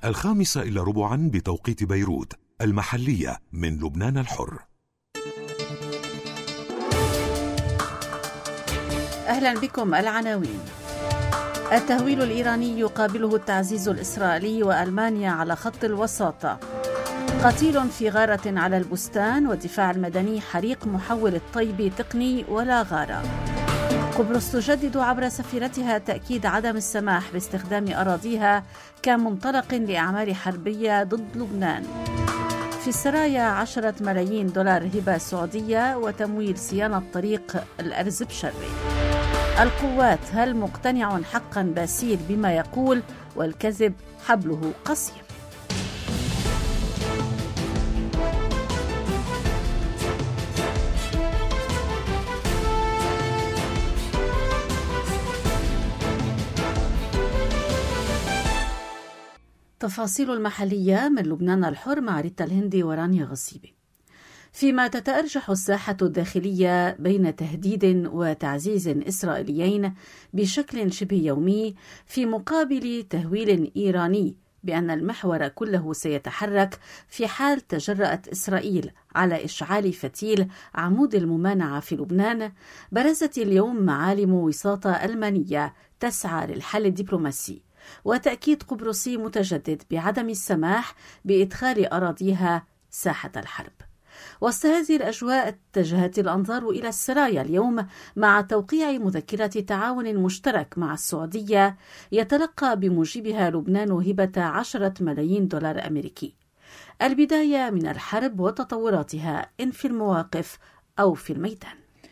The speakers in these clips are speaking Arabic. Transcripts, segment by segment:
5:15 بتوقيت بيروت المحلية من لبنان الحر. أهلا بكم. العناوين: التهويل الإيراني يقابله التعزيز الإسرائيلي وألمانيا على خط الوساطة. قتيل في غارة على البستان، والدفاع المدني حريق محول الطيب تقني ولا غارة. قبرص تجدد عبر سفيرتها تأكيد عدم السماح باستخدام أراضيها كمنطلق لأعمال حربية ضد لبنان. في السرايا 10 ملايين دولار هبة سعودية وتمويل صيانة طريق الأرز بشري. القوات: هل مقتنع حقا باسيل بما يقول، والكذب حبله قصير؟ تفاصيل المحلية من لبنان الحر مع ريتا الهندي ورانيا غصيبي. فيما تتأرجح الساحة الداخلية بين تهديد وتعزيز إسرائيليين بشكل شبه يومي، في مقابل تهويل إيراني بأن المحور كله سيتحرك في حال تجرأت إسرائيل على إشعال فتيل عمود الممانعة في لبنان، برزت اليوم معالم وساطة ألمانية تسعى للحل الدبلوماسي وتأكيد قبرصي متجدد بعدم السماح بإدخال أراضيها ساحة الحرب. وسط هذه الأجواء اتجهت الأنظار إلى السرايا اليوم مع توقيع مذكرة تعاون مشترك مع السعودية يتلقى بموجبها لبنان هبة 10 ملايين دولار أمريكي. البداية من الحرب وتطوراتها، إن في المواقف أو في الميدان.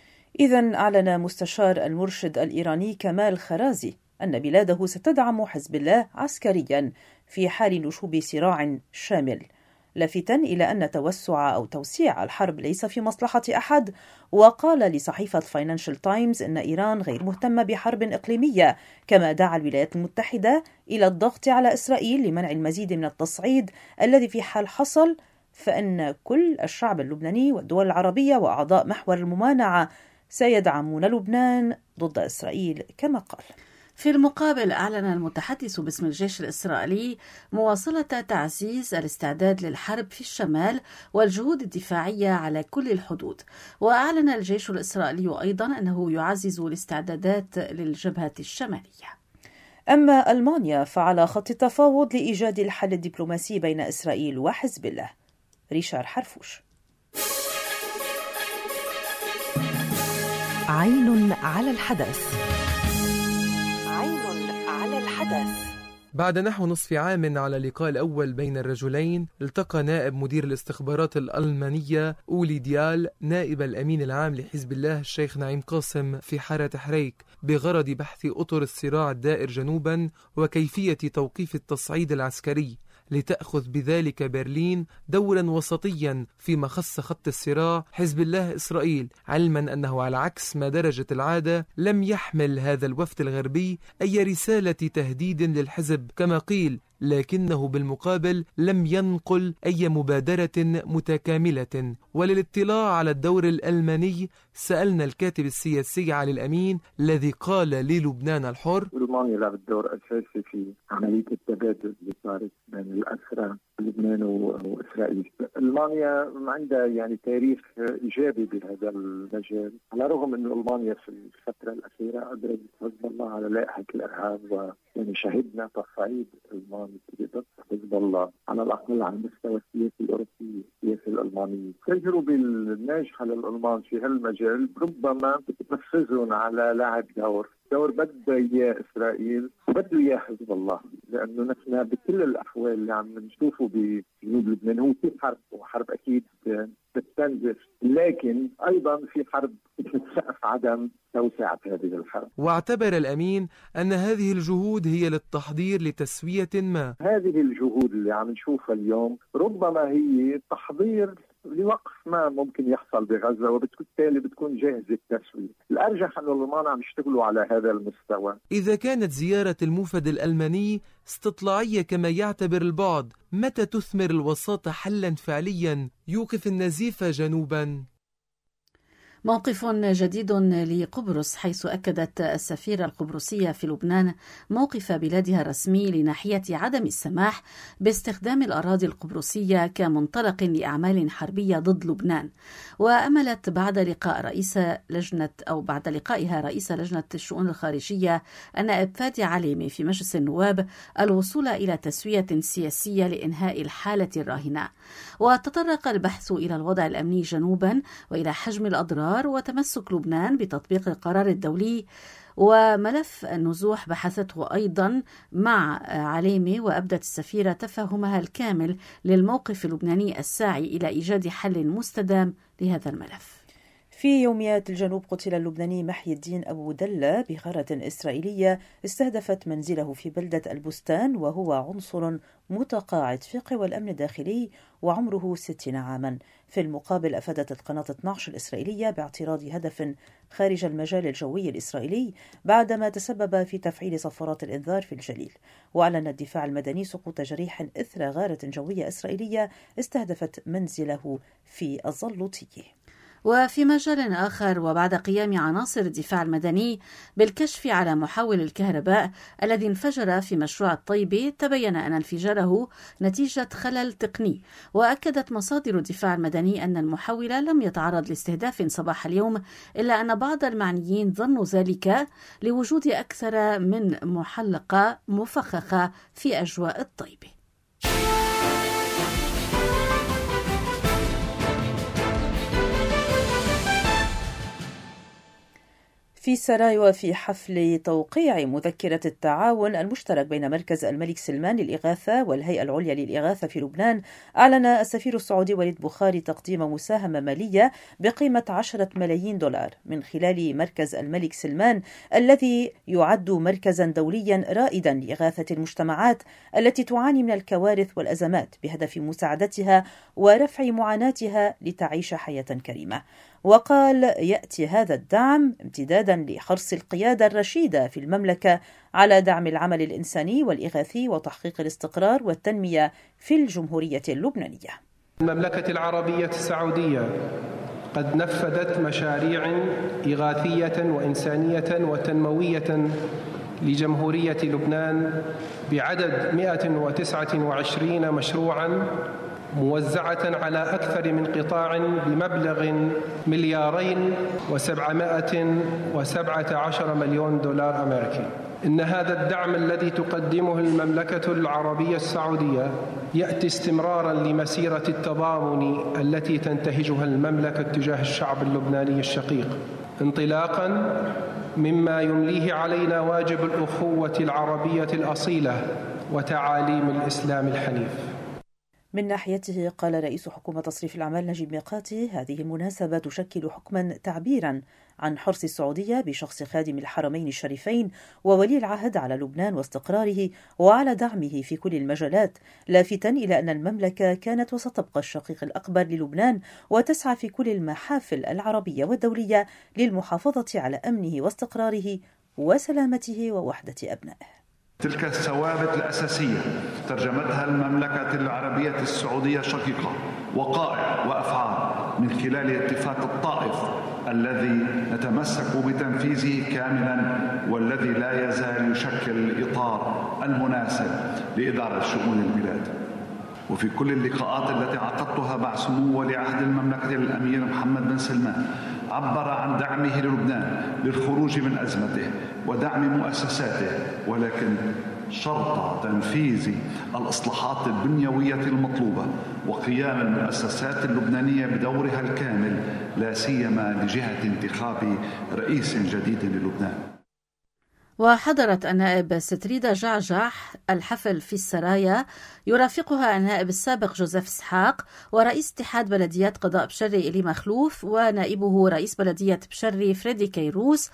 إذن أعلن مستشار المرشد الإيراني كمال خرازي أن بلاده ستدعم حزب الله عسكريا في حال نشوب صراع شامل، لافتا إلى أن توسع أو توسيع الحرب ليس في مصلحة أحد. وقال لصحيفة فاينانشال تايمز أن إيران غير مهتمة بحرب إقليمية، كما دعا الولايات المتحدة إلى الضغط على إسرائيل لمنع المزيد من التصعيد الذي في حال حصل فإن كل الشعب اللبناني والدول العربية وأعضاء محور الممانعة سيدعمون لبنان ضد إسرائيل كما قال. في المقابل، أعلن المتحدث باسم الجيش الإسرائيلي مواصلة تعزيز الاستعداد للحرب في الشمال والجهود الدفاعية على كل الحدود. وأعلن الجيش الإسرائيلي أيضا أنه يعزز الاستعدادات للجبهة الشمالية. أما ألمانيا فعلى خط التفاوض لإيجاد الحل الدبلوماسي بين إسرائيل وحزب الله. ريشار حرفوش. عين على الحدث. بعد نحو نصف عام على اللقاء الأول بين الرجلين، التقى نائب مدير الاستخبارات الألمانية أولي ديال نائب الأمين العام لحزب الله الشيخ نعيم قاسم في حارة حريك بغرض بحث أطر الصراع الدائر جنوبا وكيفية توقيف التصعيد العسكري، لتأخذ بذلك برلين دورا وسطيا فيما خص خط الصراع حزب الله إسرائيل، علما أنه على عكس ما درجت العادة لم يحمل هذا الوفد الغربي أي رسالة تهديد للحزب كما قيل، لكنه بالمقابل لم ينقل أي مبادرة متكاملة. وللاطلاع على الدور الألماني سألنا الكاتب السياسي علي الأمين الذي قال للبنان الحر: ألمانيا لعبت دور أساسي في عملية التبادل اللي صارت بين الأسرى لبنان وإسرائيل. ألمانيا عندها تاريخ إيجابي بهذا المجال، على الرغم أن ألمانيا في الفترة الأخيرة قدرت حزب الله على لائحة الإرهاب، شهدنا تصعيد ألماني ضد حزب الله على الأقل على المستوى السياسي الأوروبي السياسي الألماني. التجربة الناجحة للألمان في هالمجال ربما بتحفزهم على لعب دور بده إياه إسرائيل وبده إياه حزب الله، لأنه نحن بكل الأحوال اللي عم نشوفه بجنوب لبنان هو في حرب، وحرب أكيد بتستنزف، لكن أيضا في حرب بتسقف عدم توسعة هذه الحرب. واعتبر الأمين أن هذه الجهود هي للتحضير لتسوية ما. هذه الجهود اللي عم نشوفها اليوم ربما هي تحضير لوقف ما ممكن يحصل بغزة، وبالتالي بتكون جاهزة التسوية. الأرجح أن الألمان عم يشتغلوا على هذا المستوى. إذا كانت زيارة الموفد الألماني استطلاعية كما يعتبر البعض، متى تثمر الوساطة حلا فعليا يوقف النزيف جنوبا؟ موقف جديد لقبرص، حيث أكدت السفيرة القبرصية في لبنان موقف بلادها الرسمي لناحية عدم السماح باستخدام الأراضي القبرصية كمنطلق لأعمال حربية ضد لبنان. وأملت بعد لقائها رئيس لجنة الشؤون الخارجية النائب فادي عليمي في مجلس النواب الوصول إلى تسوية سياسية لإنهاء الحالة الراهنة. وتطرق البحث إلى الوضع الأمني جنوبا وإلى حجم الأضرار وتمسك لبنان بتطبيق القرار الدولي. وملف النزوح بحثته أيضا مع عليمي، وأبدت السفيرة تفهمها الكامل للموقف اللبناني الساعي إلى إيجاد حل مستدام لهذا الملف. في يوميات الجنوب قتل اللبناني محي الدين أبو دلة بغارة إسرائيلية استهدفت منزله في بلدة البستان، وهو عنصر متقاعد في قوى الأمن الداخلي وعمره 60 عاما. في المقابل أفادت القناة 12 الإسرائيلية باعتراض هدف خارج المجال الجوي الإسرائيلي بعدما تسبب في تفعيل صفارات الإنذار في الجليل. وأعلن الدفاع المدني سقوط جريح إثر غارة جوية إسرائيلية استهدفت منزله في الزلوطية. وفي مجال آخر، وبعد قيام عناصر الدفاع المدني بالكشف على محول الكهرباء الذي انفجر في مشروع الطيبة، تبين أن انفجاره نتيجة خلل تقني. وأكدت مصادر الدفاع المدني أن المحول لم يتعرض لاستهداف صباح اليوم، إلا أن بعض المعنيين ظنوا ذلك لوجود أكثر من محلقة مفخخة في أجواء الطيبة. في سرايا، في حفل توقيع مذكرة التعاون المشترك بين مركز الملك سلمان للإغاثة والهيئة العليا للإغاثة في لبنان، أعلن السفير السعودي وليد بخاري تقديم مساهمة مالية بقيمة 10 ملايين دولار من خلال مركز الملك سلمان، الذي يعد مركزا دوليا رائدا لإغاثة المجتمعات التي تعاني من الكوارث والأزمات بهدف مساعدتها ورفع معاناتها لتعيش حياة كريمة. وقال يأتي هذا الدعم امتدادا لحرص القيادة الرشيدة في المملكة على دعم العمل الإنساني والإغاثي وتحقيق الاستقرار والتنمية في الجمهورية اللبنانية. المملكة العربية السعودية قد نفذت مشاريع إغاثية وإنسانية وتنموية لجمهورية لبنان بعدد 129 مشروعا موزعة على أكثر من قطاع بمبلغ 2,717 مليون دولار أمريكي. إن هذا الدعم الذي تقدمه المملكة العربية السعودية يأتي استمرارا لمسيرة التضامن التي تنتهجها المملكة تجاه الشعب اللبناني الشقيق، انطلاقا مما يمليه علينا واجب الأخوة العربية الأصيلة وتعاليم الإسلام الحنيف. من ناحيته قال رئيس حكومة تصريف الأعمال نجيب ميقاتي هذه المناسبة تشكل حكما تعبيرا عن حرص السعودية بشخص خادم الحرمين الشريفين وولي العهد على لبنان واستقراره وعلى دعمه في كل المجالات، لافتا إلى أن المملكة كانت وستبقى الشقيق الأكبر للبنان وتسعى في كل المحافل العربية والدولية للمحافظة على أمنه واستقراره وسلامته ووحدة أبنائه. تلك الثوابت الأساسية ترجمتها المملكة العربية السعودية الشقيقة وقائع وأفعال من خلال اتفاق الطائف الذي نتمسك بتنفيذه كاملا، والذي لا يزال يشكل الإطار المناسب لإدارة شؤون البلاد. وفي كل اللقاءات التي عقدتها مع سمو ولي عهد المملكة الأمير محمد بن سلمان عبر عن دعمه للبنان للخروج من أزمته ودعم مؤسساته، ولكن شرط تنفيذ الإصلاحات البنيوية المطلوبة وقيام المؤسسات اللبنانية بدورها الكامل، لا سيما لجهة انتخاب رئيس جديد للبنان. وحضرت النائب ستريدا جعجع الحفل في السرايا، يرافقها النائب السابق جوزيف إسحاق ورئيس اتحاد بلديات قضاء بشري إلي مخلوف ونائبه رئيس بلدية بشري فريدي كيروس.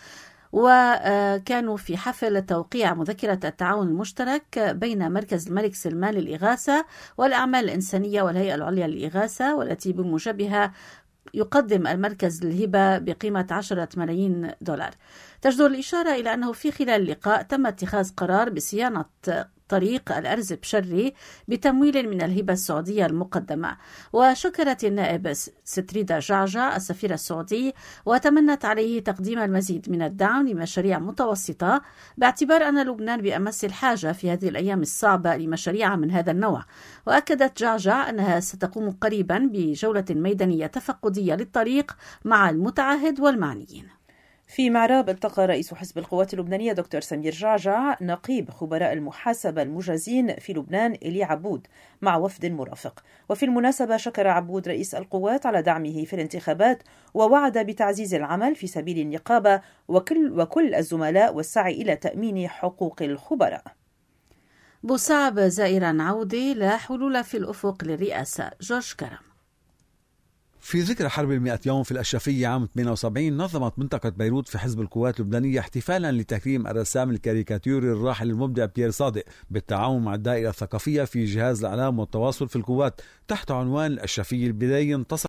وكانوا في حفل توقيع مذكرة التعاون المشترك بين مركز الملك سلمان للإغاثة والأعمال الإنسانية والهيئة العليا للإغاثة، والتي بموجبها يقدم المركز الهبة بقيمة 10 ملايين دولار. تجدر الإشارة إلى أنه في خلال اللقاء تم اتخاذ قرار بصيانة طريق الأرز بشري بتمويل من الهبة السعودية المقدمة. وشكرت النائب ستريدا جعجع السفير السعودي وتمنت عليه تقديم المزيد من الدعم لمشاريع متوسطة، باعتبار أن لبنان بأمس الحاجة في هذه الأيام الصعبة لمشاريع من هذا النوع. وأكدت جعجع أنها ستقوم قريبا بجولة ميدانية تفقدية للطريق مع المتعهد والمعنيين. في معراب التقى رئيس حزب القوات اللبنانية دكتور سمير جعجع نقيب خبراء المحاسبة المجازين في لبنان إلي عبود مع وفد مرافق. وفي المناسبة شكر عبود رئيس القوات على دعمه في الانتخابات، ووعد بتعزيز العمل في سبيل النقابة وكل الزملاء والسعي إلى تأمين حقوق الخبراء. بوصعب زائرا عودة لا حلول في الأفق للرئاسة. جورج كرم. في ذكرى حرب 100 يوم في الأشرفية عام 78 نظمت منطقة بيروت في حزب القوات اللبنانية احتفالا لتكريم الرسام الكاريكاتيري الراحل المبدع بيير صادق بالتعاون مع الدائرة الثقافية في جهاز الإعلام والتواصل في القوات تحت عنوان الأشرفية البداية انتصر.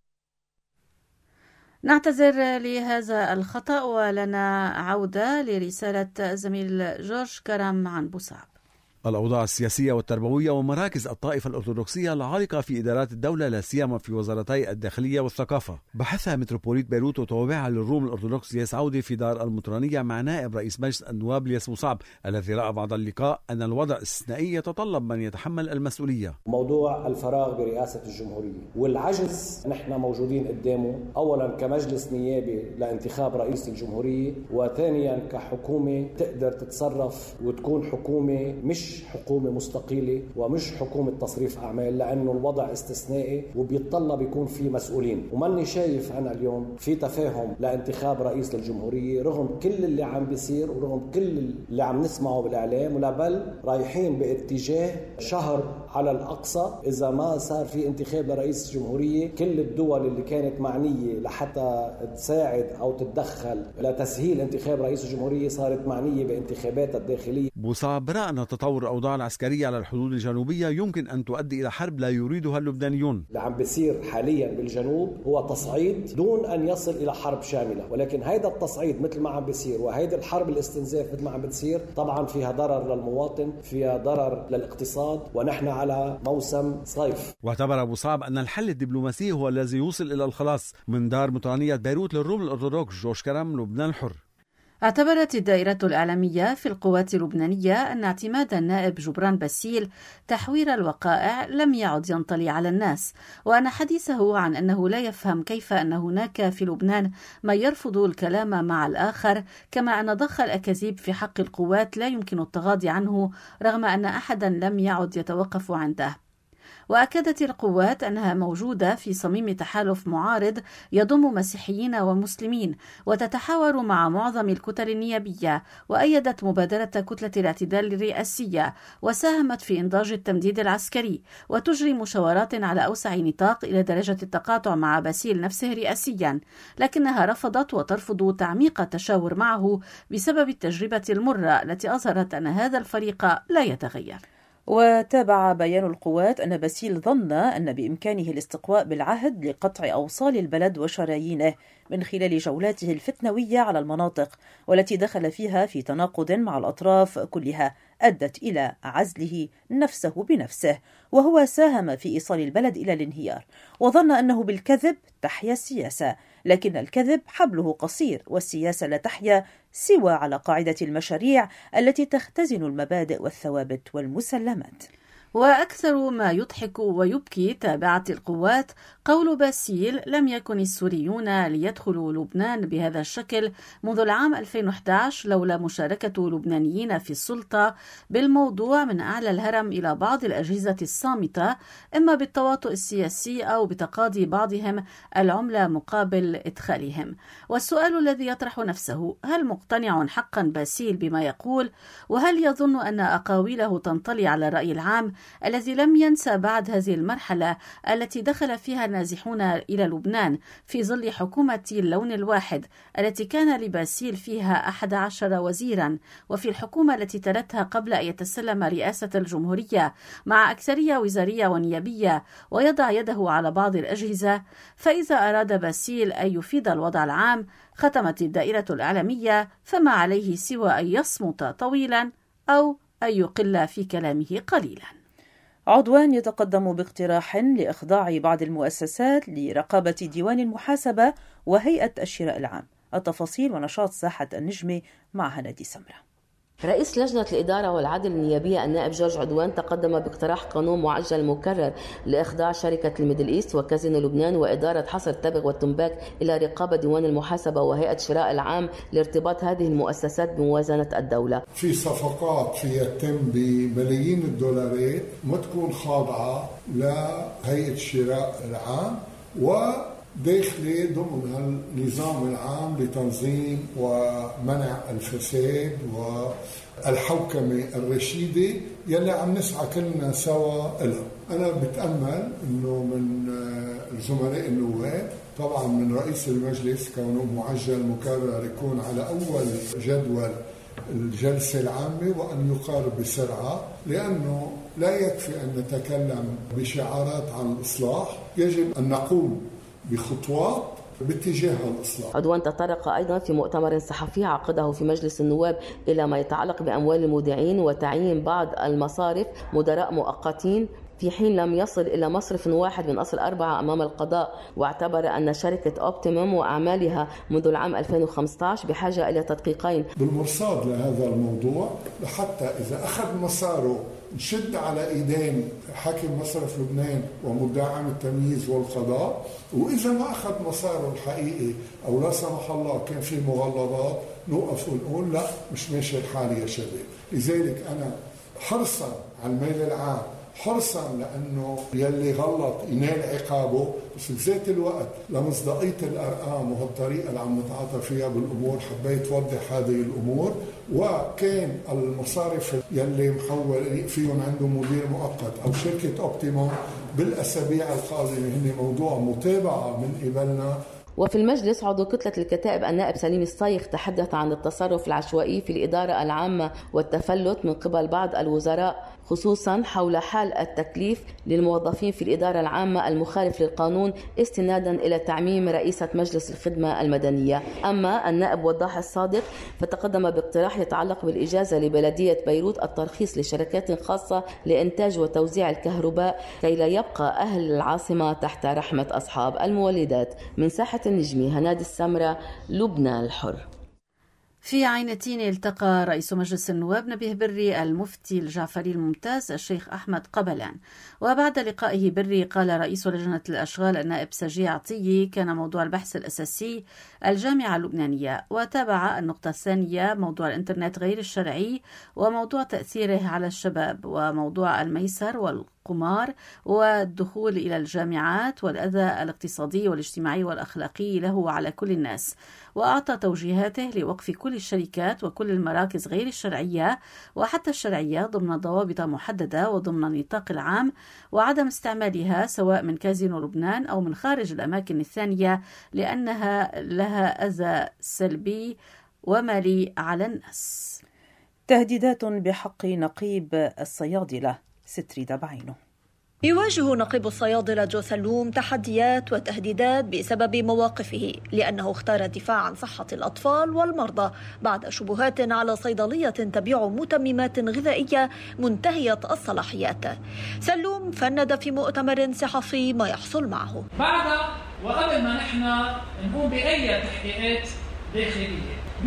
نعتذر لهذا الخطأ ولنا عودة لرسالة زميل جورج كرم عن بوصعب. الأوضاع السياسية والتربوية ومراكز الطائفة الأرثوذكسية العالقة في إدارات الدولة لا سيما في وزارتي الداخلية والثقافة بحثها متروبوليت بيروت وتوابعها للروم الأرثوذكس ليس عودة في دار المطرانية مع نائب رئيس مجلس النواب ليس بوصعب، الذي رأى بعد اللقاء أن الوضع الاستثنائي يتطلب من يتحمل المسؤولية. موضوع الفراغ برئاسة الجمهورية والعجز نحن موجودين قدامه، أولا كمجلس نيابي لانتخاب رئيس الجمهورية، وثانيا كحكومة تقدر تتصرف وتكون حكومة مش حكومة مستقلة ومش حكومة تصريف أعمال، لأنه الوضع استثنائي وبيتطلب يكون في مسؤولين. وماني شايف أنا اليوم في تفاهم لانتخاب رئيس للجمهورية رغم كل اللي عم بيصير ورغم كل اللي عم نسمعه بالإعلام، ولا بل رايحين باتجاه شهر على الأقصى إذا ما صار في انتخاب لرئيس الجمهورية. كل الدول اللي كانت معنية لحتى تساعد أو تتدخل لتسهيل انتخاب رئيس الجمهورية صارت معنية بانتخابات الداخلية. بوصعب برأى أن تطور الأوضاع العسكرية على الحدود الجنوبية يمكن أن تؤدي إلى حرب لا يريدها اللبنانيون. اللي عم بيصير حاليا بالجنوب هو تصعيد دون أن يصل إلى حرب شاملة، ولكن هيدا التصعيد مثل ما عم بيصير وهيدا الحرب الاستنزاف مثل ما عم بتصير طبعا فيها ضرر للمواطن، فيها ضرر للاقتصاد، ونحن على موسم صيف. واعتبر بوصعب أن الحل الدبلوماسي هو الذي يوصل إلى الخلاص. من دار مطرانية بيروت للروم الأرثوذكس، جورج كرم، لبنان الحر. اعتبرت الدائرة الإعلامية في القوات اللبنانية أن اعتماد النائب جبران باسيل تحوير الوقائع لم يعد ينطلي على الناس، وأن حديثه عن أنه لا يفهم كيف أن هناك في لبنان من يرفض الكلام مع الآخر، كما أن ضخ الأكاذيب في حق القوات لا يمكن التغاضي عنه رغم أن أحدا لم يعد يتوقف عنده. وأكدت القوات أنها موجودة في صميم تحالف معارض يضم مسيحيين ومسلمين وتتحاور مع معظم الكتل النيابية، وأيدت مبادرة كتلة الاعتدال الرئاسية وساهمت في إنضاج التمديد العسكري، وتجري مشاورات على أوسع نطاق إلى درجة التقاطع مع باسيل نفسه رئاسيا، لكنها رفضت وترفض تعميق التشاور معه بسبب التجربة المرة التي أظهرت أن هذا الفريق لا يتغير. وتابع بيان القوات أن باسيل ظن أن بإمكانه الاستقواء بالعهد لقطع أوصال البلد وشرايينه من خلال جولاته الفتنوية على المناطق، والتي دخل فيها في تناقض مع الأطراف كلها أدت إلى عزله نفسه بنفسه، وهو ساهم في إيصال البلد إلى الانهيار، وظن أنه بالكذب تحيا السياسة، لكن الكذب حبله قصير والسياسة لا تحيا سوى على قاعدة المشاريع التي تختزن المبادئ والثوابت والمسلمات. وأكثر ما يضحك ويبكي تابعت القوات قول باسيل لم يكن السوريون ليدخلوا لبنان بهذا الشكل منذ العام 2011 لولا مشاركة لبنانيين في السلطة بالموضوع من أعلى الهرم إلى بعض الأجهزة الصامتة، إما بالتواطؤ السياسي أو بتقاضي بعضهم العملة مقابل إدخالهم. والسؤال الذي يطرح نفسه: هل مقتنع حقا باسيل بما يقول؟ وهل يظن أن أقاويله تنطلي على الرأي العام الذي لم ينسى بعد هذه المرحلة التي دخل فيها النازحون إلى لبنان في ظل حكومة اللون الواحد التي كان لباسيل فيها 11 وزيرا، وفي الحكومة التي تلتها قبل أن يتسلم رئاسة الجمهورية مع أكثرية وزارية ونيابية ويضع يده على بعض الأجهزة؟ فإذا أراد باسيل أن يفيد الوضع العام، ختمت الدائرة الإعلامية، فما عليه سوى أن يصمت طويلا أو أن يقل في كلامه قليلا. عضوان يتقدم باقتراح لإخضاع بعض المؤسسات لرقابة ديوان المحاسبة وهيئة الشراء العام. التفاصيل ونشاط ساحة النجمة مع هنادي سمرة. رئيس لجنة الإدارة والعدل النيابية النائب جورج عدوان تقدم باقتراح قانون معجل مكرر لإخضاع شركة الميدل إيست وكازينو لبنان وإدارة حصر التبغ والتنباك إلى رقابة ديوان المحاسبة وهيئة الشراء العام لارتباط هذه المؤسسات بموازنة الدولة. في صفقات فيها تتم بملايين الدولارات ما تكون خاضعة لهيئة الشراء العام وداخلة ضمن النظام العام لتنظيم ومنع الفساد والحوكمة الرشيدة يلي عم نسعى كلنا سوا لها. أنا بتأمل أنه من الزملاء النواب طبعا من رئيس المجلس كونه معجل مكرر يكون على أول جدول الجلسة العامة وأن يقارب بسرعة، لأنه لا يكفي أن نتكلم بشعارات عن الإصلاح، يجب أن نقوم بخطوات باتجاه الإصلاح. عدوان تطرق أيضا في مؤتمر صحفي عقده في مجلس النواب إلى ما يتعلق بأموال المودعين وتعيين بعض المصارف مدراء مؤقتين في حين لم يصل إلى مصرف واحد من أصل 4 أمام القضاء، واعتبر أن شركة أوبتيموم وأعمالها منذ العام 2015 بحاجة إلى تدقيقين بالمرصاد لهذا الموضوع، لحتى إذا أخذ مساره نشد على إيدين حاكم مصرف لبنان ومدعي عام التمييز والقضاء، وإذا ما أخذ مساره الحقيقي أو لا سمح الله كان في مغلظات نوقف ونقول لا مش ماشي الحال يا شباب. لذلك أنا حرصا على المال العام، حرصا لأنه يلي غلط ينال عقابه، بس بذات الوقت لمصداقية الأرقام وهالطريقة اللي عم نتعاطى فيها بالأمور حبيت وضح هذه الأمور. وكان المصارف يلي محول فيهم عنده مدير مؤقت أو شركة أوبتيموم بالأسابيع القادمة هن موضوع متابعة من قبلنا. وفي المجلس عضو كتلة الكتائب النائب سليم الصايغ تحدث عن التصرف العشوائي في الإدارة العامة والتفلت من قبل بعض الوزراء، خصوصا حول حال التكليف للموظفين في الإدارة العامة المخالف للقانون استنادا إلى تعميم رئيسة مجلس الخدمة المدنية. أما النائب وضاح الصادق فتقدم باقتراح يتعلق بالإجازة لبلدية بيروت الترخيص لشركات خاصة لإنتاج وتوزيع الكهرباء كي لا يبقى أهل العاصمة تحت رحمة أصحاب المولدات. من ساحة النجمي هنادي السمرة، لبنان الحر. في عينتين التقى رئيس مجلس النواب نبيه بري المفتي الجعفري الممتاز الشيخ أحمد قبلان، وبعد لقائه بري قال رئيس لجنة الأشغال النائب سجي عطية كان موضوع البحث الأساسي الجامعة اللبنانية، وتابع النقطة الثانية موضوع الإنترنت غير الشرعي وموضوع تأثيره على الشباب وموضوع الميسر والقمار والدخول إلى الجامعات والأذى الاقتصادي والاجتماعي والأخلاقي له وعلى كل الناس، وأعطى توجيهاته لوقف كل الشركات وكل المراكز غير الشرعية وحتى الشرعية ضمن ضوابط محددة وضمن النطاق العام، وعدم استعمالها سواء من كازينو لبنان أو من خارج الأماكن الثانية لأنها لها أذى سلبي ومالي على الناس. تهديدات بحق نقيب الصيادلة ستريد بعينه. يواجه نقيب الصيادلة جو سلوم تحديات وتهديدات بسبب مواقفه، لأنه اختار الدفاع عن صحة الأطفال والمرضى بعد شبهات على صيدلية تبيع متممات غذائية منتهية الصلاحيات. سلوم فند في مؤتمر صحفي ما يحصل معه بعد وقبل ما نحن نقوم بأي تحقيقات داخلية. ب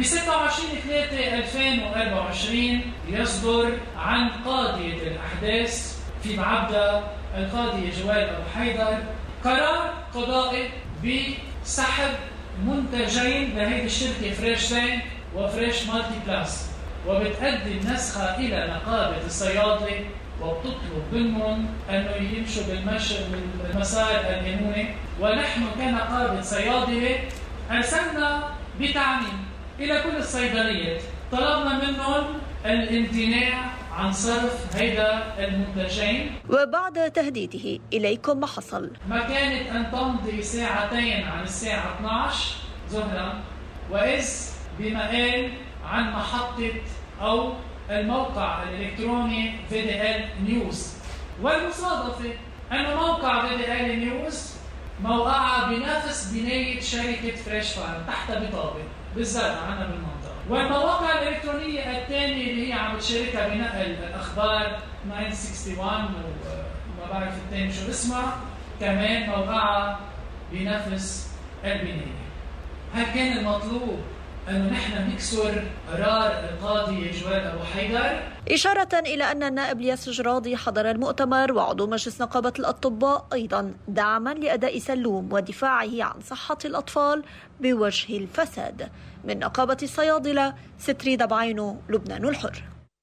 26/3/2024 يصدر عن قاضية الأحداث في معبد القاضي جوال أبو حيدر قرار قضائي بسحب منتجين لهذه الشركة فريش تانك وفريش مالتي بلاس، وبتقدم نسخة إلى نقابة الصيادلة وبتطلب منهم أنه يمشوا بالمسار القانوني. ونحن كنقابة صيادلة أرسلنا بتعميم إلى كل الصيدليات، طلبنا منهم الامتناع عن صرف هيدا المنتجين. وبعد تهديده إليكم ما حصل؟ ما كانت أن تمضي ساعتين عن الساعة 12 ظهرا وإذ بمقال عن محطة أو الموقع الإلكتروني VDL نيوز، والمصادفة أن موقع VDL نيوز موقعها بنفس بناية شركة فريش فارم تحتها بطابة بالزرع عنا بالمنطقة. والمواقع الإلكترونية الثانية اللي هي عم تشاركها بنقل الأخبار 961 وما بعرف الثاني شو اسمها كمان موقعها بنفس البناية. هل كان المطلوب أنه نحن نكسر قرار القاضي جواد أبو حيدر؟ إشارة إلى أن النائب الياس جرادي حضر المؤتمر وعضو مجلس نقابة الأطباء أيضا دعما لأداء سلوم ودفاعه عن صحة الأطفال بوجه الفساد. من نقابة الصيادلة ستريدة بعينو، لبنان الحر.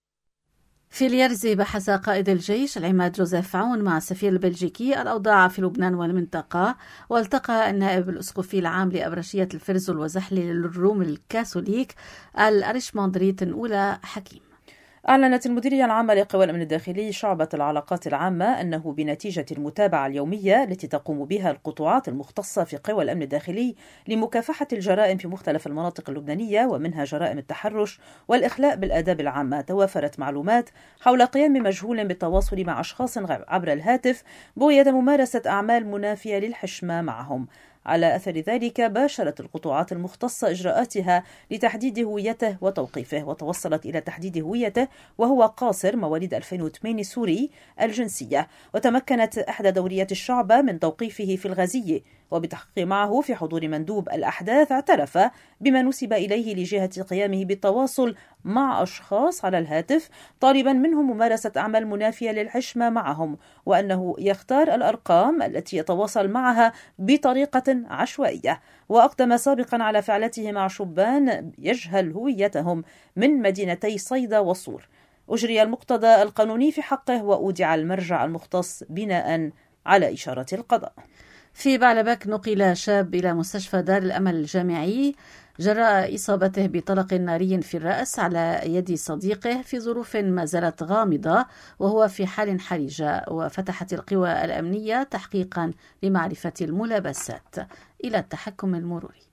في اليرزي بحث قائد الجيش العماد جوزيف عون مع السفير البلجيكي الأوضاع في لبنان والمنطقة، والتقى النائب الأسقفي العام لأبرشية الفرزل وزحلي للروم الكاثوليك الأرشمندريت الأولى حكيم. أعلنت المديرية العامة لقوى الأمن الداخلي شعبة العلاقات العامة أنه بنتيجة المتابعة اليومية التي تقوم بها القطاعات المختصة في قوى الأمن الداخلي لمكافحة الجرائم في مختلف المناطق اللبنانية ومنها جرائم التحرش والإخلاء بالآداب العامة، توافرت معلومات حول قيام مجهول بالتواصل مع أشخاص عبر الهاتف بغية ممارسة أعمال منافية للحشمة معهم. على أثر ذلك باشرت القطاعات المختصة إجراءاتها لتحديد هويته وتوقيفه، وتوصلت إلى تحديد هويته وهو قاصر مواليد 2008 سوري الجنسية. وتمكنت إحدى دوريات الشعبة من توقيفه في الغزية، وبتحقيق معه في حضور مندوب الأحداث اعترف بما نسب إليه لجهة قيامه بالتواصل مع أشخاص على الهاتف طالبا منهم ممارسة أعمال منافية للحشمة معهم، وأنه يختار الأرقام التي يتواصل معها بطريقة عشوائية. وأقدم سابقا على فعلته مع شبان يجهل هويتهم من مدينتي صيدا وصور. أجري المقتضى القانوني في حقه وأودع المرجع المختص بناء على إشارة القضاء. في بعلبك نقل شاب إلى مستشفى دار الأمل الجامعي جراء إصابته بطلق ناري في الرأس على يد صديقه في ظروف ما زالت غامضة وهو في حال حرجة، وفتحت القوى الأمنية تحقيقا لمعرفة الملابسات. إلى التحكم المروري.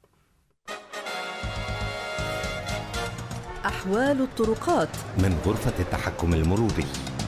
أحوال الطرقات من غرفة التحكم المروري.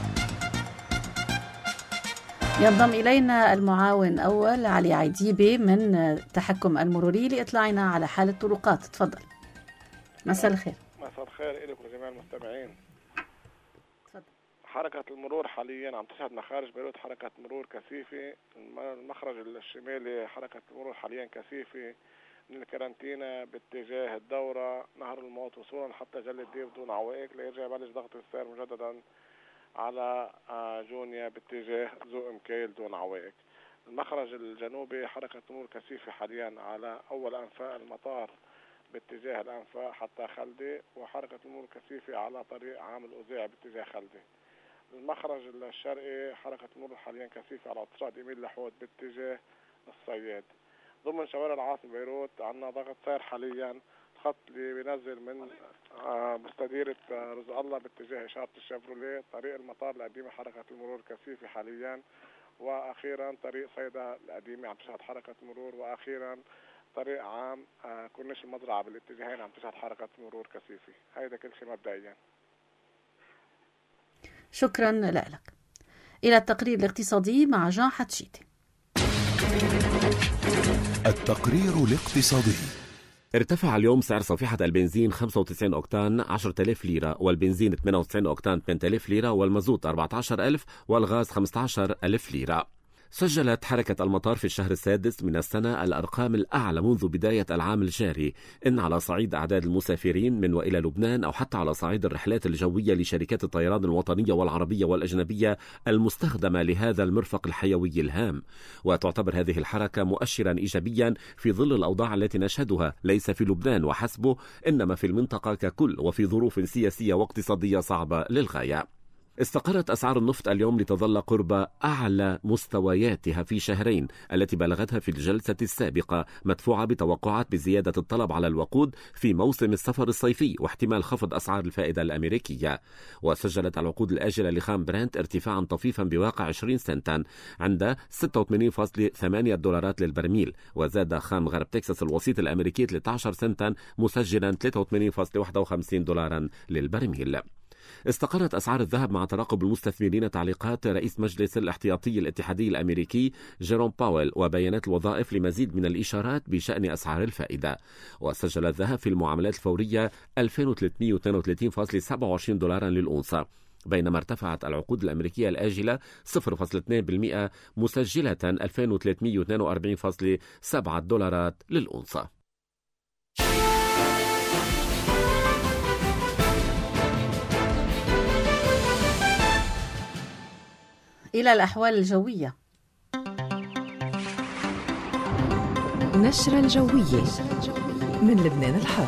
ينضم إلينا المعاون أول علي عديبي من التحكم المروري لإطلاعنا على حال الطرقات. تفضل. مساء الخير. مساء الخير لكم جميع المستمعين. تفضل. حركة المرور حاليا عم تشهد مخارج بيروت حركة مرور كثيفة. المخرج الشمالي حركة المرور حاليا كثيفة من الكارنتينا باتجاه الدورة نهر الموت وصولا حتى جلة ديف دون عوائق ليرجع يبلش ضغط السير مجددا على جونيا باتجاه ذو مكيل دون عوائق. المخرج الجنوبي حركة مرور كثيفة حاليا على أول أنفاق المطار باتجاه الأنفاق حتى خلدي، وحركة المرور كثيفة على طريق عام الأوزاع باتجاه خلدي. المخرج الشرقي حركة مرور حاليا كثيفة على أوتوستراد إيميل لحود باتجاه الصياد. ضمن شوارع العاصمة بيروت عندنا ضغط سير حاليا، الخط اللي بينزل من مستديرة رزق الله باتجاه إشارة الشيفروليه، طريق المطار القديمة حركة المرور كثيفة حاليا، وأخيرا طريق صيدا القديمة عم تشهد حركة مرور، وأخيرا طريق عام كورنيش المزرعة بالاتجاهين عم تشهد حركة مرور كثيفة. هيدا كل شيء مبدئيا. شكرا لك. إلى التقرير الاقتصادي مع جان حتشيتي. التقرير الاقتصادي. ارتفع اليوم سعر صفيحة البنزين 95 أوكتان 10,000 ليرة، والبنزين 98 أوكتان 8,000 ليرة، والمازوت 14,000، والغاز 15,000 ليرة. سجلت حركة المطار في الشهر السادس من السنة الأرقام الأعلى منذ بداية العام الجاري، إن على صعيد أعداد المسافرين من وإلى لبنان أو حتى على صعيد الرحلات الجوية لشركات الطيران الوطنية والعربية والأجنبية المستخدمة لهذا المرفق الحيوي الهام. وتعتبر هذه الحركة مؤشرا إيجابيا في ظل الأوضاع التي نشهدها ليس في لبنان وحسبه، إنما في المنطقة ككل، وفي ظروف سياسية واقتصادية صعبة للغاية. استقرت أسعار النفط اليوم لتظل قرب أعلى مستوياتها في شهرين التي بلغتها في الجلسة السابقة، مدفوعة بتوقعات بزيادة الطلب على الوقود في موسم السفر الصيفي واحتمال خفض أسعار الفائدة الأمريكية. وسجلت العقود الآجلة لخام برنت ارتفاعا طفيفا بواقع 20 سنتا عند 86.8 دولارات للبرميل، وزاد خام غرب تكساس الوسيط الأمريكي 13 سنتا مسجلا 83.51 دولارا للبرميل. استقرت أسعار الذهب مع تراقب المستثمرين تعليقات رئيس مجلس الاحتياطي الاتحادي الأمريكي جيروم باويل وبيانات الوظائف لمزيد من الإشارات بشأن أسعار الفائدة. وسجل الذهب في المعاملات الفورية 2332.27 دولارا للأونصة، بينما ارتفعت العقود الأمريكية الآجلة 0.2% مسجلة 2342.7 دولارات للأونصة. إلى الأحوال الجوية. نشرة الجوية من لبنان الحر.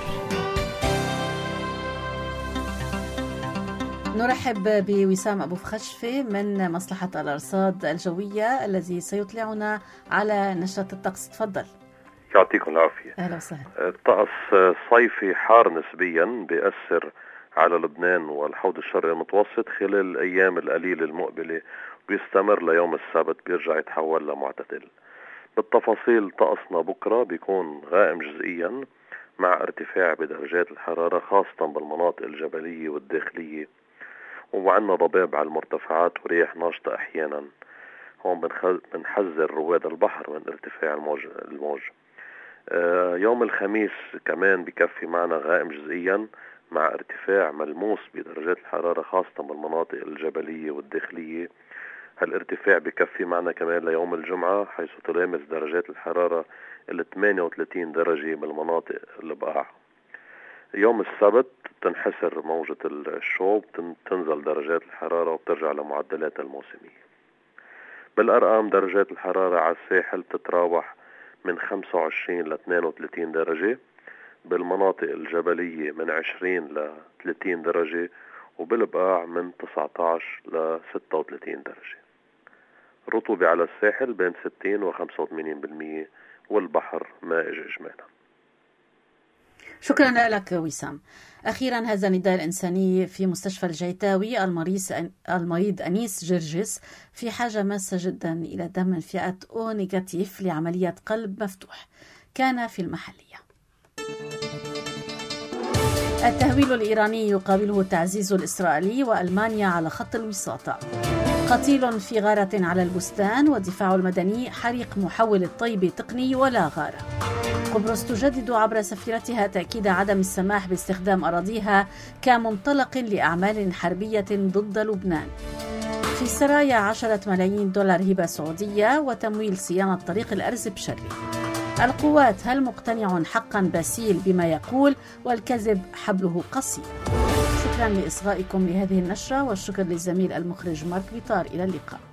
نرحب بوسام أبو فخشفة من مصلحة الأرصاد الجوية الذي سيطلعنا على نشرة الطقس. تفضل. يعطيكم العافية. أهلا وسهلا. الطقس صيفي حار نسبيا بيأثر على لبنان والحوض الشرقي المتوسط خلال الأيام القليلة المقبلة، بيستمر ليوم السبت بيرجع يتحول لمعتدل. بالتفاصيل طقسنا بكرة بيكون غائم جزئيا مع ارتفاع بدرجات الحرارة خاصة بالمناطق الجبلية والداخلية، وعندنا ضباب على المرتفعات ورياح ناشطة أحيانا. هون بنحذر رواد البحر من ارتفاع الموج. يوم الخميس كمان بكفي معنا غائم جزئيا مع ارتفاع ملموس بدرجات الحرارة خاصة بالمناطق الجبلية والداخلية. هالارتفاع بكفي معنا كمان ليوم الجمعة، حيث تلامس درجات الحرارة 38 درجة بالمناطق البقاع. يوم السبت تنحسر موجة الشوب، تنزل درجات الحرارة وبترجع لمعدلات الموسمية. بالأرقام درجات الحرارة على الساحل تتراوح من 25 ل 32 درجة، بالمناطق الجبلية من 20 ل 30 درجة، وبالبقاع من 19 ل 36 درجة. الرطوبة على الساحل بين 60 و 85%، والبحر مائج إجمالا. شكرا لك وسام. أخيرا هذا النداء الإنساني في مستشفى الجيتاوي. المريض أنيس جرجس في حاجة ماسة جدا إلى دم من فئة O نيجاتيف لعملية قلب مفتوح، كان في المحلية. التهويل الإيراني يقابله التعزيز الإسرائيلي وألمانيا على خط الوساطة. قتيل في غارة على البستان، والدفاع المدني حريق محول الطيب تقني ولا غارة. قبرص تجدد عبر سفيرتها تأكيد عدم السماح باستخدام أراضيها كمنطلق لأعمال حربية ضد لبنان. في سرايا 10 ملايين دولار هبة سعودية وتمويل صيانة طريق الأرز بشري. القوات: هل مقتنع حقا باسيل بما يقول، والكذب حبله قصير. شكرا لإصغائكم لهذه النشرة، والشكر للزميل المخرج مارك بيطار. إلى اللقاء.